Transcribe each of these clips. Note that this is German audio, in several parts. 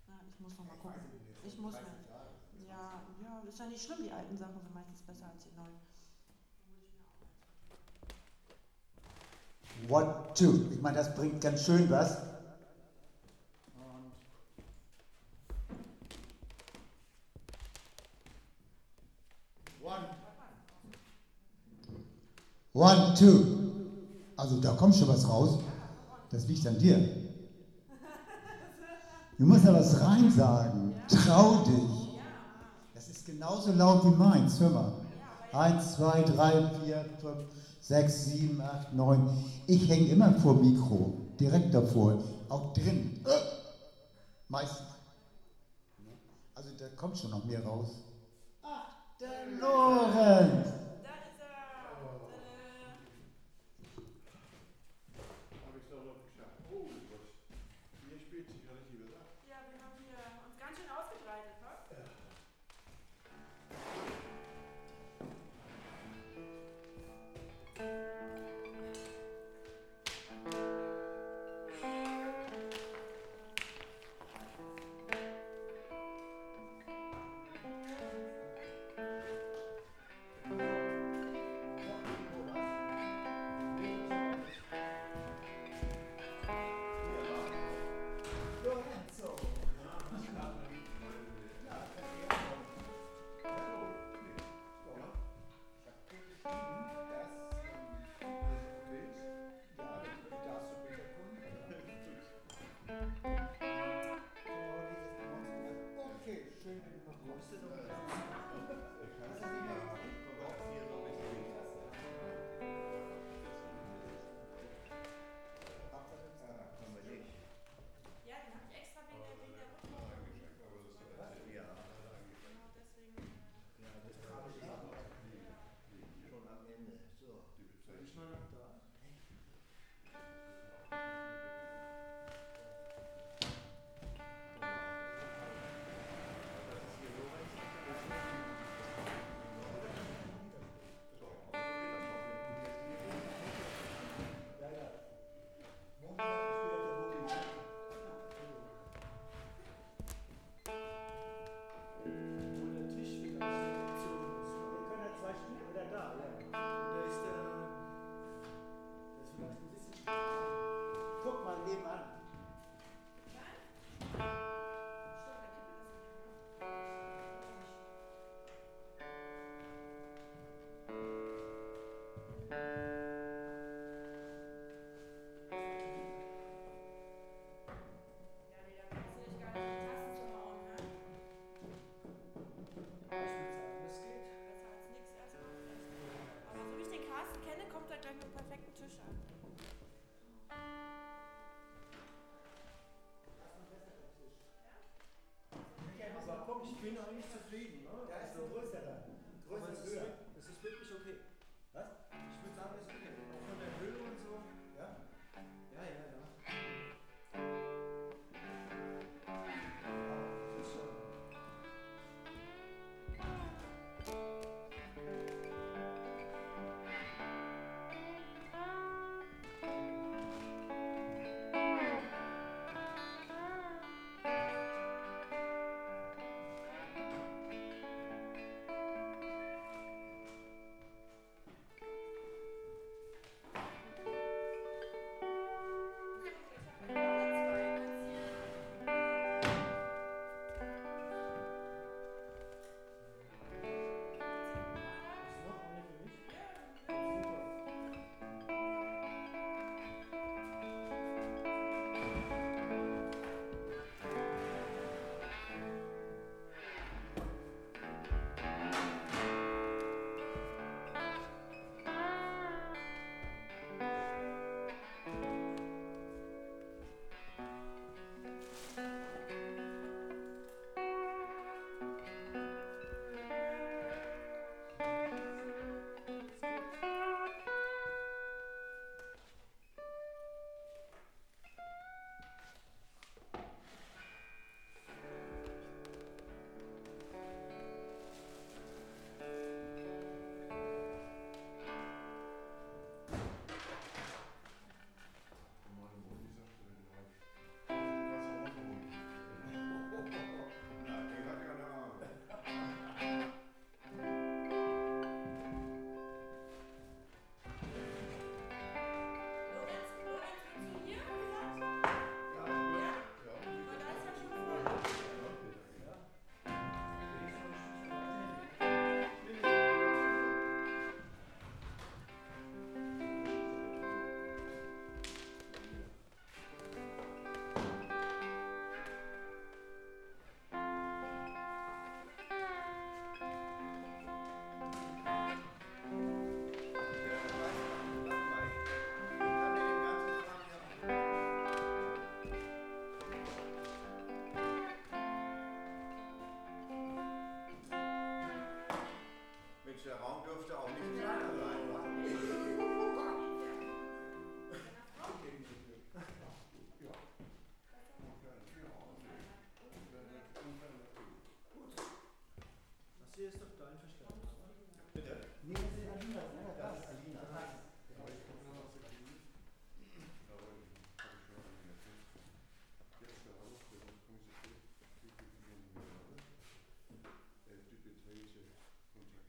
Ja, ich muss noch mal gucken. Ich muss mir. Ja, ja, ist ja nicht schlimm, die alten Sachen sind meistens besser als die neuen. One, two. Ich meine, das bringt ganz schön was. One, two. Also da kommt schon was raus. Das liegt an dir. Du musst ja was rein sagen. Trau dich. Das ist genauso laut wie meins. Hör mal. 1, 2, 3, 4, 5, 6, 7, 8, 9. Ich hänge immer vor Mikro. Direkt davor. Auch drin. Meistens. Also da kommt schon noch mehr raus. Ach, der Lorenz. Da ist er! Tada. Habe ich doch noch geschafft. Oh Gott, hier spielt sich ja richtig was ab. Ja, wir haben hier uns ganz schön ausgebreitet, ne? Ja.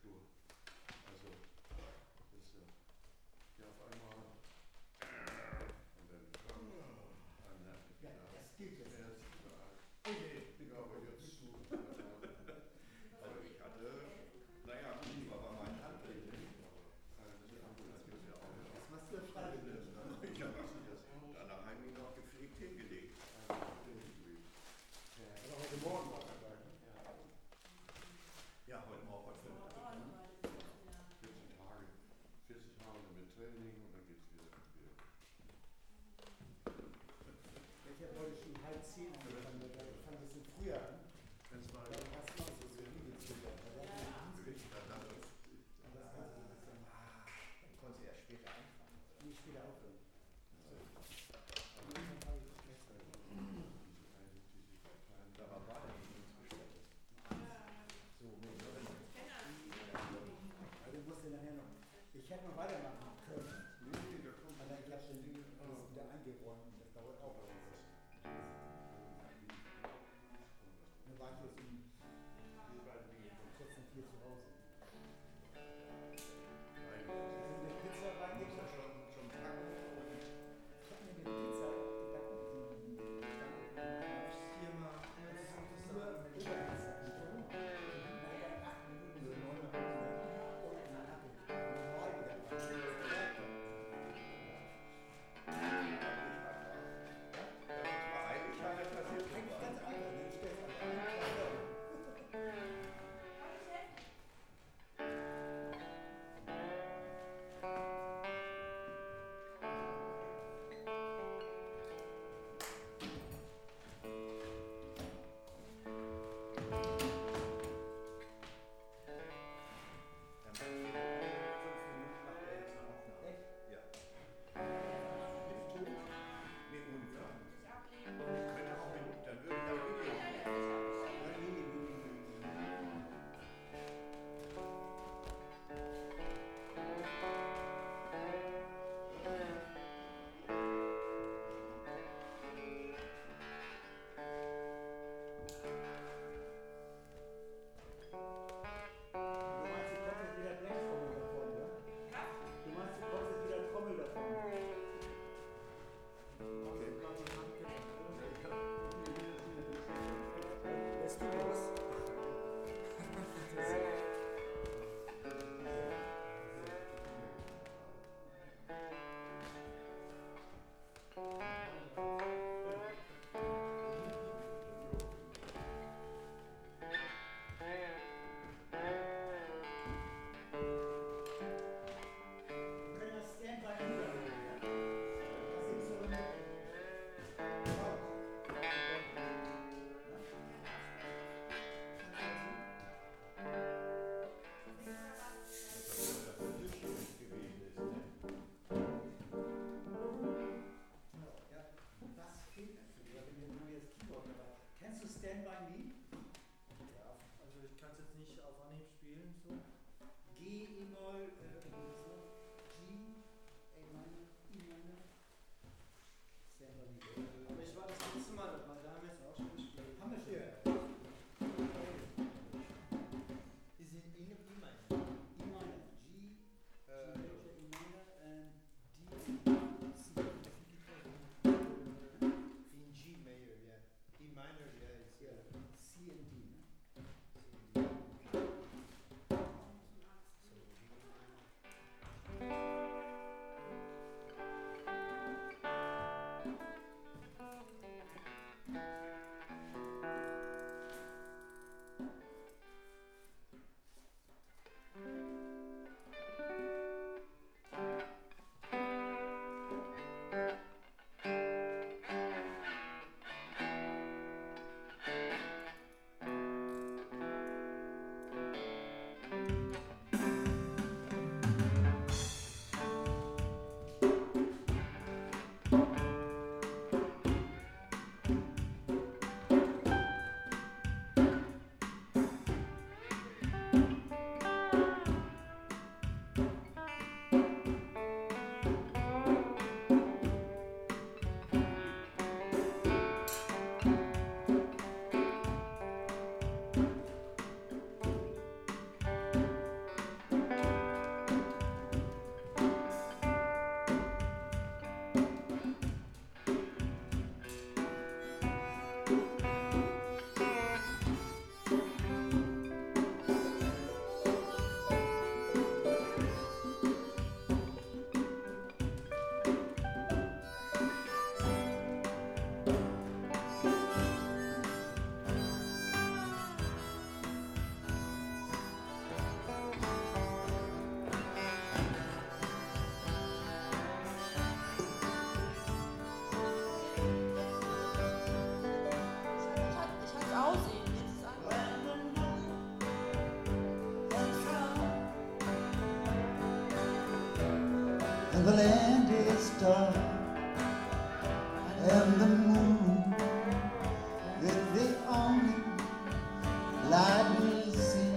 Architektur. Also, das ist ja auf einmal und dann Ja, das gilt jetzt. ja, aber jetzt aber ich hatte, naja, war mein Handel. Das ist ja auch Das machst du ja freiwillig. ich habe das danach eigentlich noch gepflegt hingelegt. Aber heute Morgen war er da. Ja, heute Morgen, heute 14 Tage. 14 Tage mit Training und dann geht's wieder. Ich habe heute schon 9:30 angefangen, weil ich fand das früher an. Das war Da hast du noch so Liebe zu werden. Dann konnte sie erst später anfangen. Nie später aufhören. Da war Baden inzwischen. So, Also du musst ja nachher noch. Ich hätte noch weitermachen können. Aber ich habe schon alles wieder eingeräumt. Das dauert auch. Dann war ich jetzt kurz nach 4 zu Hause. Eine Pizza reingebracht. schon packen und Ich habe mir eine Pizza gebacken. viermal. Nur Oberpizza. Nachher 8 Minuten, so 9 Minuten. Und eine Apfel. Neu wieder. Eigentlich war das passiert. Eigentlich ganz einfach. Dann stellst du einfach ein. Dann macht ihr 5 Minuten macht er jetzt eine Aufnahme. Ja. Nee, ohne Fragen. Wir können auch mit, dann würde ich auch Video. Du meinst, du kommst jetzt wieder Blechtrommel davon, ne? Du meinst, du kommst jetzt wieder Trommel davon. Lässt du los? Wir können das Standby übernehmen, ja? Das ist so eine Ja, das fehlt natürlich, weil wenn du jetzt Keyboard dabei. Kennst du Stand By Me? Ja, also ich kann es jetzt nicht auf Anhieb spielen, so. G, E-Moll, G, A-Minor, E-Minor. Stand By Me. Aber ich war das letzte Mal dabei, da haben wir es auch schon gespielt. Haben wir schon. Die sind in E-Minor. E-Minor, G, G major, E-Minor, and D, C. In G major, yeah. E minor, yeah, it's Ja, C and D, ne? So G. and the land is dark, and the moon is the only light we see.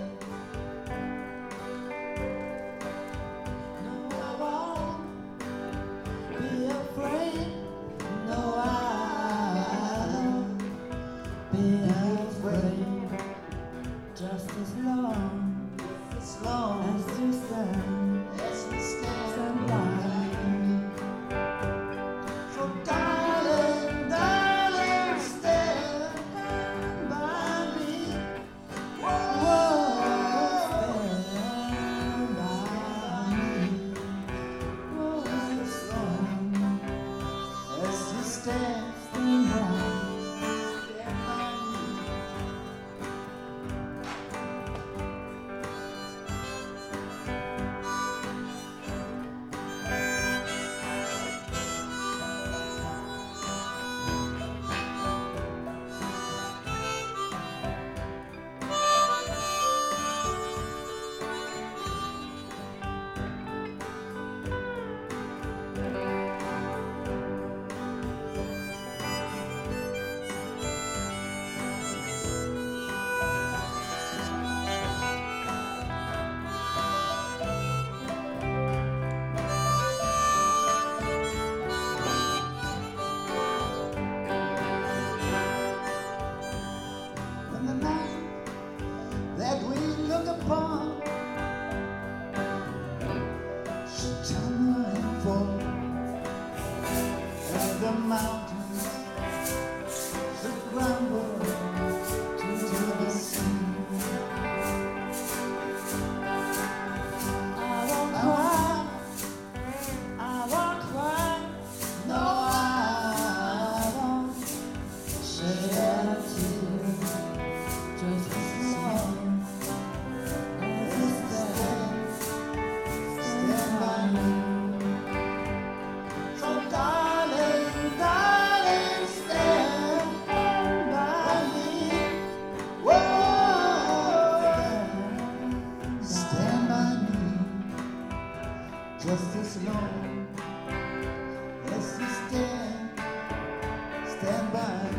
No, I won't be afraid. No, I won't be afraid. Just as long as you stand by me. So darling, darling, stand by me. Whoa, stand by me. Whoa, as long as you stand by me. And the night that we look upon should tumble and fall, and the mountains should crumble to the sea. I won't cry, I won't cry, no, I won't shed a tear. Just as long as you stand by me. So darling, darling, stand by me. Whoa, stand by me. Just as long as you stand by me.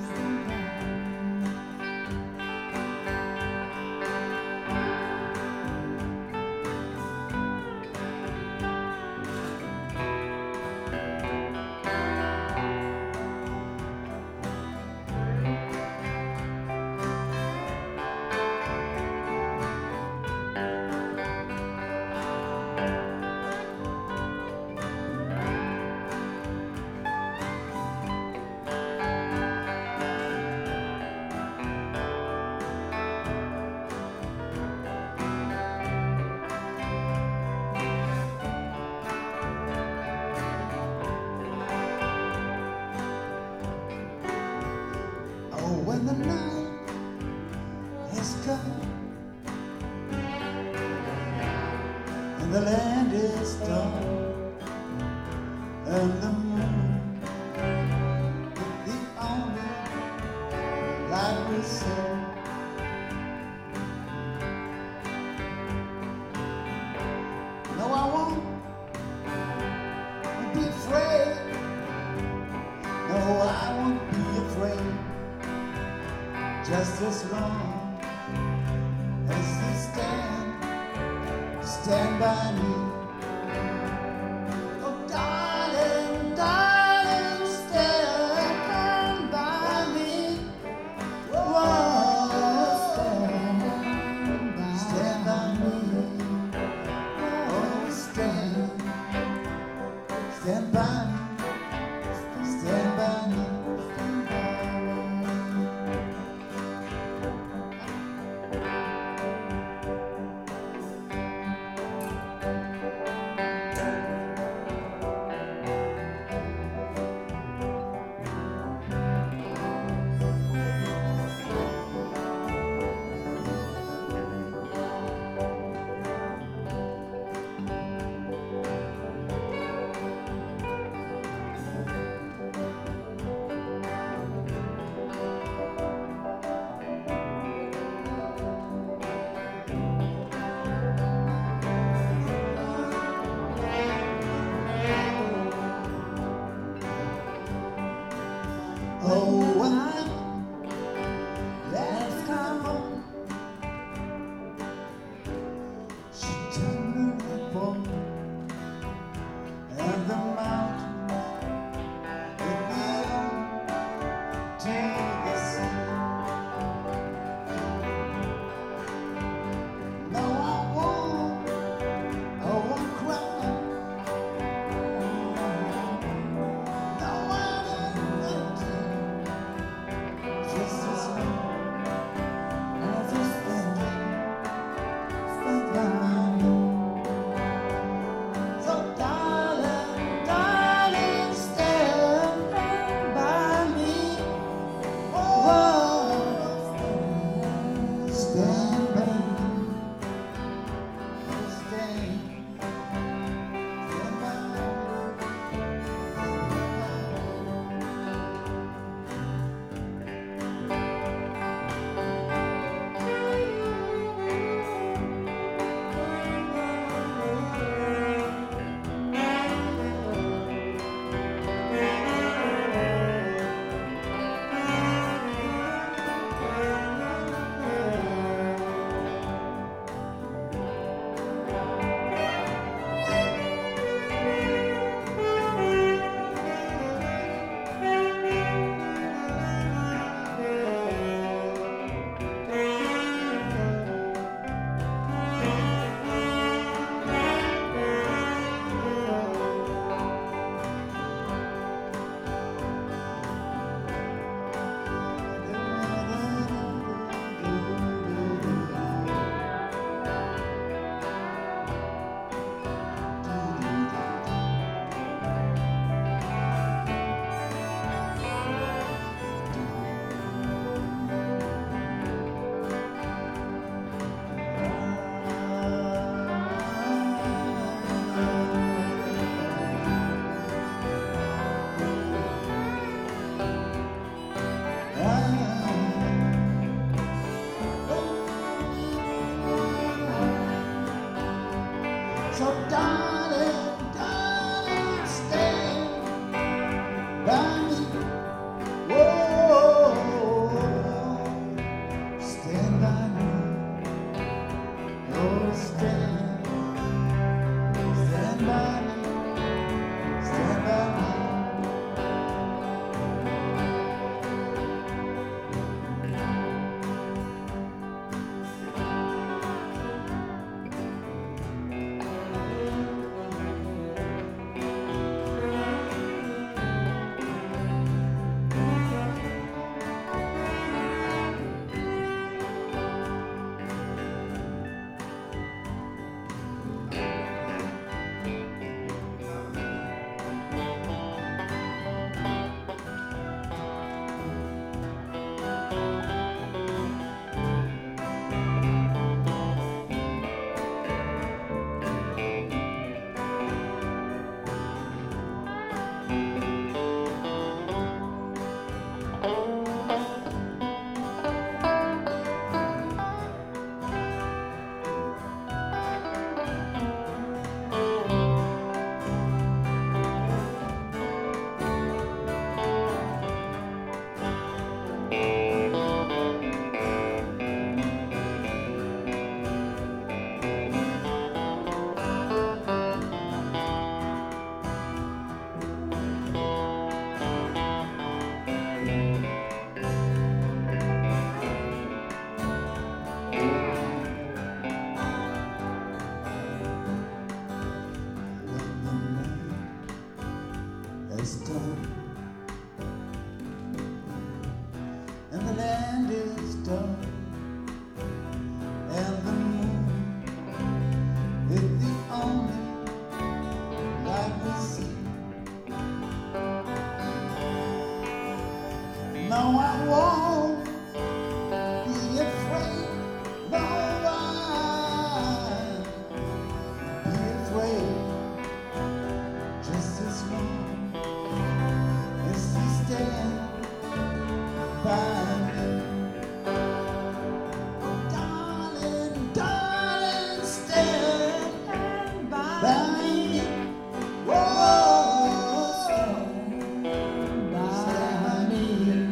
Oh, when the night has come and the land is dark and the moon is the only light we see. No, I won't be afraid. No, I won't be afraid. Just as long as you stand by me. Oh, darling, darling, stand by me. Whoa, stand by me. Oh, stand by me. Stand by me. Oh, let's come home. She turned the ribbon and the mountain it fell to the sea. No, I won't cry. No, I didn't just as long as I stand by you. So darling, darling, stand by me. Whoa, stand by me. Stand by me. So darling, darling, stand by me. Whoa, stand by me. Oh, stand by me. Stand by me. It's done, and the land is done, and the moon is the only light we see. No, I won't be afraid. No, I be afraid. Just as long as you stand by me. Oh, darling, darling, stand by me. Whoa, stand by me.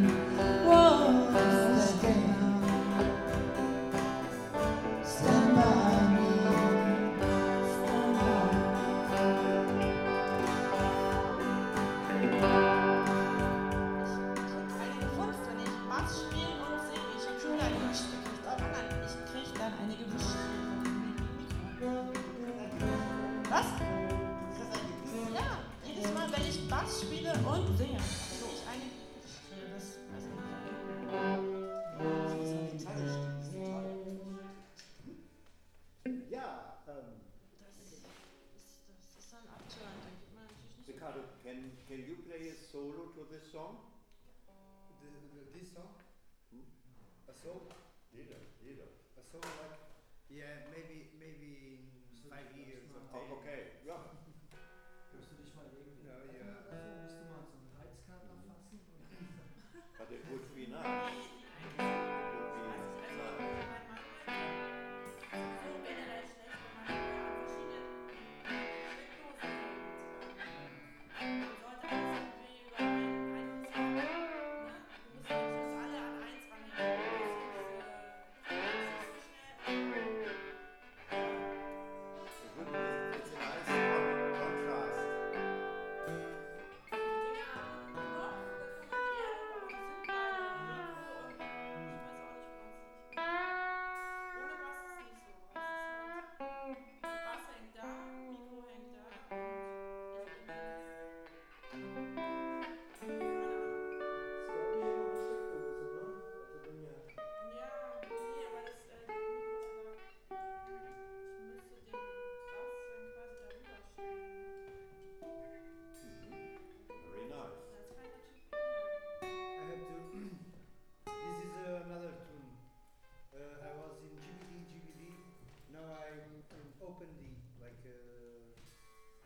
this song? This song? Hmm? A song? Jeder. A song like, yeah, maybe in 5 years or 10. Oh, okay, ja. Hörst du dich mal irgendwie? No, yeah.